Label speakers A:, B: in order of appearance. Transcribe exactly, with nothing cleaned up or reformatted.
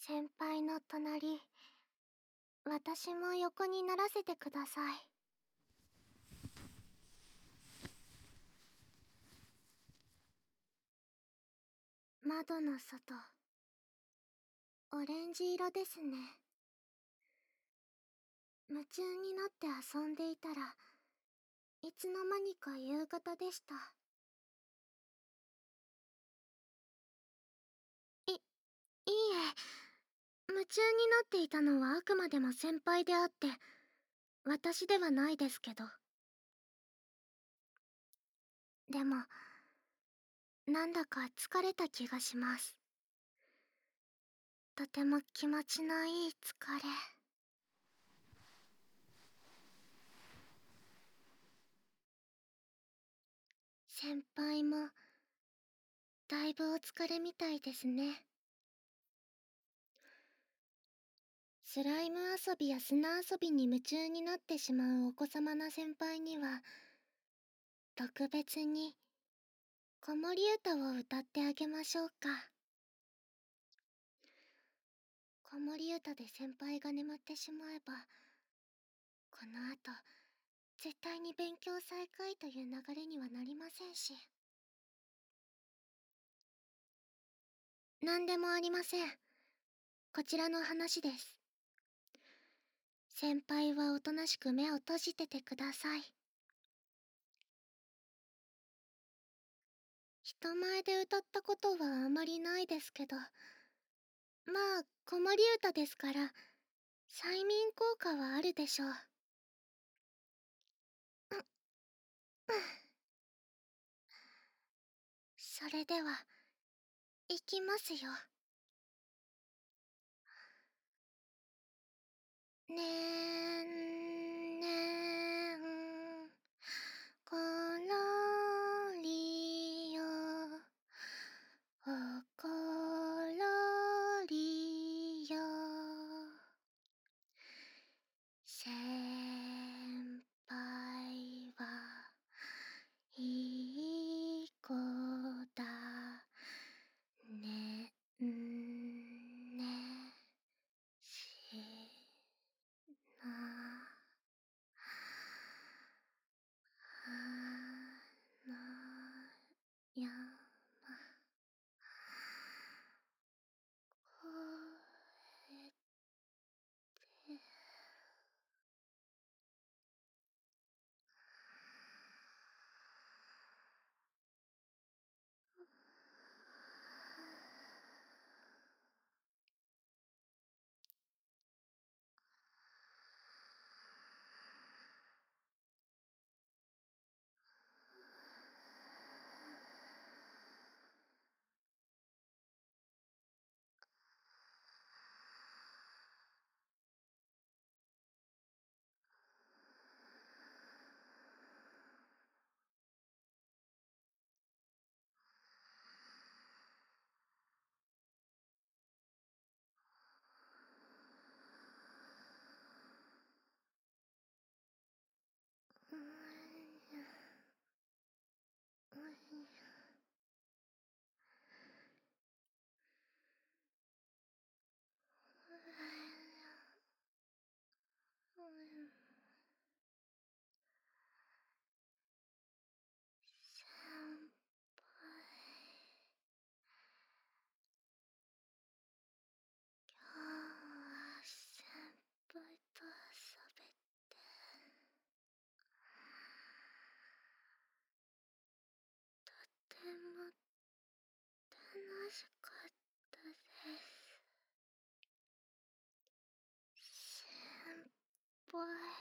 A: 先輩の隣、私も横にならせてください。窓の外、オレンジ色ですね。夢中になって遊んでいたらいつの間にか夕方でした。い、いいえ、夢中になっていたのはあくまでも先輩であって私ではないですけど。でもなんだか疲れた気がします。とても気持ちのいい疲れ。先輩もだいぶお疲れみたいですね。スライム遊びや砂遊びに夢中になってしまうお子様な先輩には特別に子守歌を歌ってあげましょうか。子守歌で先輩が眠ってしまえばこの後絶対に勉強再開という流れにはなりませんし。何でもありません。こちらの話です。先輩はおとなしく目を閉じててください。人前で歌ったことはあまりないですけど、まあ子守歌ですから催眠効果はあるでしょう。う、うん。それでは行きますよ。ねんねんころりよほころりよ先輩はいい子だねんねしなあのやまこえて今日は先輩と遊べてとても楽しかったです。先輩。